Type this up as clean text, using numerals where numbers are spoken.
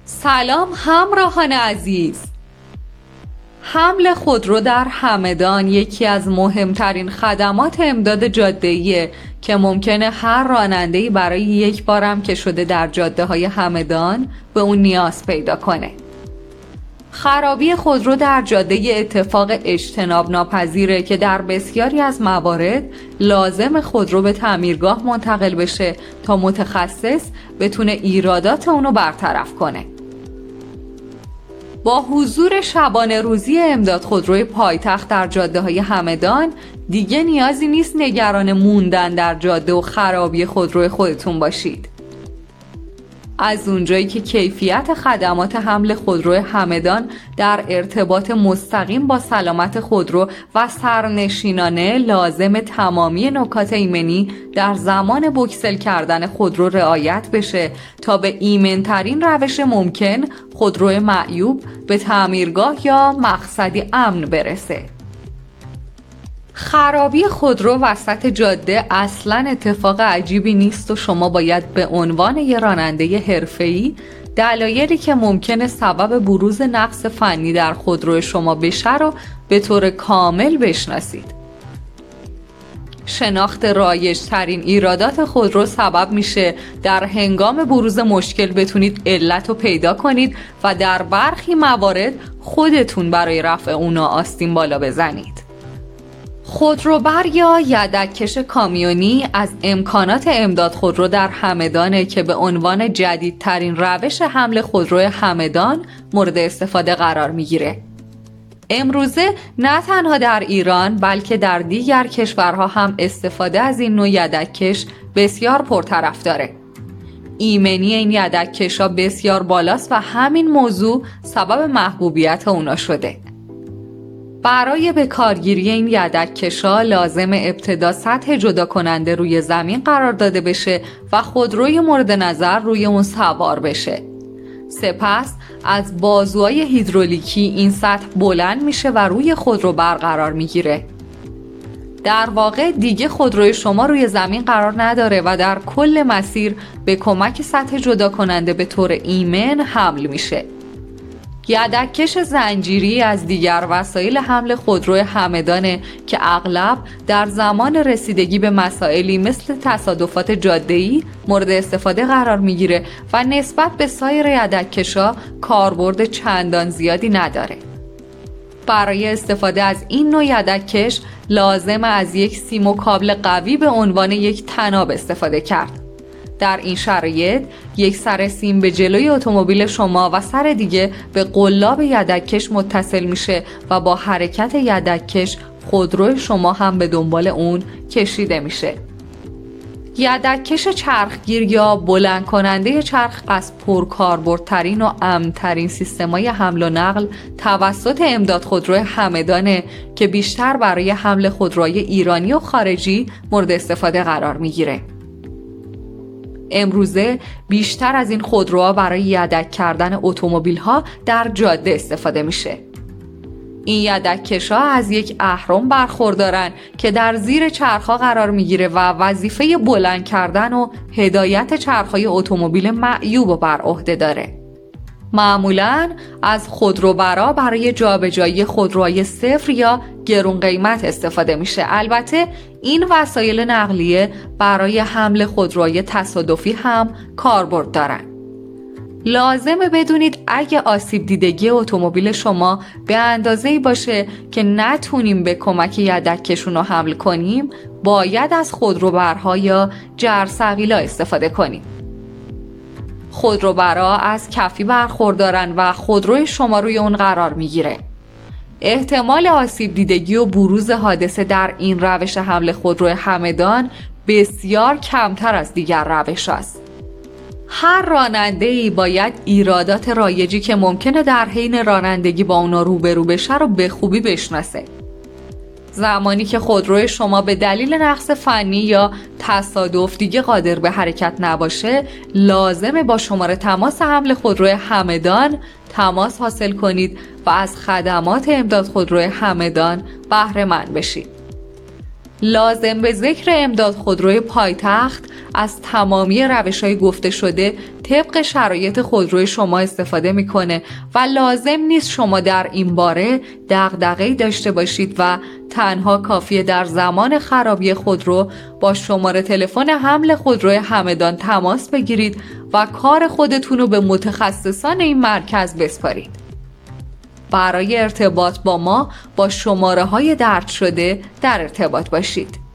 سلام همراهان عزیز. حمل خودرو در همدان یکی از مهمترین خدمات امداد جاده‌ایه که ممکنه هر راننده‌ای برای یک بارم که شده در جاده‌های همدان به اون نیاز پیدا کنه. خرابی خودرو در جاده اتفاق اجتناب ناپذیره که در بسیاری از موارد لازم خودرو به تعمیرگاه منتقل بشه تا متخصص بتونه ایرادات اونو برطرف کنه. با حضور شبانه روزی امداد خودروی پایتخت در جاده‌های همدان دیگه نیازی نیست نگران موندن در جاده و خرابی خودروی خودتون باشید. از اونجایی که کیفیت خدمات حمل خودرو همدان در ارتباط مستقیم با سلامت خودرو و سرنشینانه، لازم تمامی نکات ایمنی در زمان بوکسل کردن خودرو رعایت بشه تا به ایمن‌ترین روش ممکن خودرو معیوب به تعمیرگاه یا مقصدی امن برسه. خرابی خودرو وسط جاده اصلاً اتفاق عجیبی نیست و شما باید به عنوان یه راننده حرفه‌ای دلایلی که ممکنه سبب بروز نقص فنی در خودرو شما بشه رو به طور کامل بشناسید. شناخت رایج‌ترین ایرادات خودرو سبب میشه در هنگام بروز مشکل بتونید علت رو پیدا کنید و در برخی موارد خودتون برای رفع اونا آستین بالا بزنید. خودروبر یا یدک‌کش کامیونی از امکانات امداد خودرو در همدانه که به عنوان جدیدترین روش حمل خودرو همدان مورد استفاده قرار میگیره. امروزه نه تنها در ایران بلکه در دیگر کشورها هم استفاده از این نوع یدک‌کش بسیار پرطرفداره. ایمنی این یدک‌کش‌ها بسیار بالاست و همین موضوع سبب محبوبیت اونا شده. برای به کارگیری این یدک‌کش‌ها لازم ابتدا سطح جدا کننده روی زمین قرار داده بشه و خودروی مورد نظر روی اون سوار بشه. سپس از بازوهای هیدرولیکی این سطح بلند میشه و روی خودرو برقرار میگیره. در واقع دیگه خودروی شما روی زمین قرار نداره و در کل مسیر به کمک سطح جدا کننده به طور ایمن حمل میشه. یدک‌کش زنجیری از دیگر وسایل حمل خودرو همدانه که اغلب در زمان رسیدگی به مسائلی مثل تصادفات جاده‌ای مورد استفاده قرار میگیره و نسبت به سایر یدک‌کش‌ها کاربرد چندان زیادی نداره. برای استفاده از این نوع یدک‌کش لازم از یک سیم و کابل قوی به عنوان یک طناب استفاده کرد. در این شرایط یک سر سیم به جلوی اتومبیل شما و سر دیگه به قلاب یدک‌کش متصل میشه و با حرکت یدک‌کش خودروی شما هم به دنبال اون کشیده میشه. یدک‌کش چرخگیر یا بلند کننده چرخ از پرکاربردترین و امن‌ترین سیستم‌های حمل و نقل توسط امداد خودرو همدانه که بیشتر برای حمل خودروهای ایرانی و خارجی مورد استفاده قرار میگیره. امروزه بیشتر از این خودروها برای یدک کردن اتومبیل‌ها در جاده استفاده میشه. این یدک‌کش‌ها از یک اهرم برخوردارن که در زیر چرخ‌ها قرار میگیره و وظیفه بلند کردن و هدایت چرخ‌های اتومبیل معیوب بر عهده داره. معمولاً از خودروبرا برای جابجایی خودروهای صفر یا گرون قیمت استفاده میشه. البته این وسایل نقلیه برای حمل خودروهای تصادفی هم کاربرد دارن. لازمه بدونید اگه آسیب دیدگی اتومبیل شما به اندازه‌ای باشه که نتونیم به کمک یدک‌کشون رو حمل کنیم، باید از خودروبرها یا جرثقیلا استفاده کنیم. خودروبرا از کفی برخوردارن و خودروی شما روی اون قرار میگیره. احتمال آسیب دیدگی و بروز حادثه در این روش حمل خودرو همدان بسیار کمتر از دیگر روش است. هر راننده‌ای باید ایرادات رایجی که ممکنه در حین رانندگی با اونا روبرو بشه رو به خوبی بشناسه. زمانی که خودروی شما به دلیل نقص فنی یا تصادف دیگه قادر به حرکت نباشه، لازمه با شماره تماس حمل خودرو همدان تماس حاصل کنید و از خدمات امداد خودرو همدان بهره مند بشید. لازم به ذکر امداد خودروی پایتخت از تمامی روش‌های گفته شده طبق شرایط خودروی شما استفاده میکنه و لازم نیست شما در این باره دغدغه‌ای داشته باشید و تنها کافیه در زمان خرابی خودرو با شماره تلفن حمل خودروی همدان تماس بگیرید و کار خودتون رو به متخصصان این مرکز بسپارید. برای ارتباط با ما با شماره‌های درج شده در ارتباط باشید.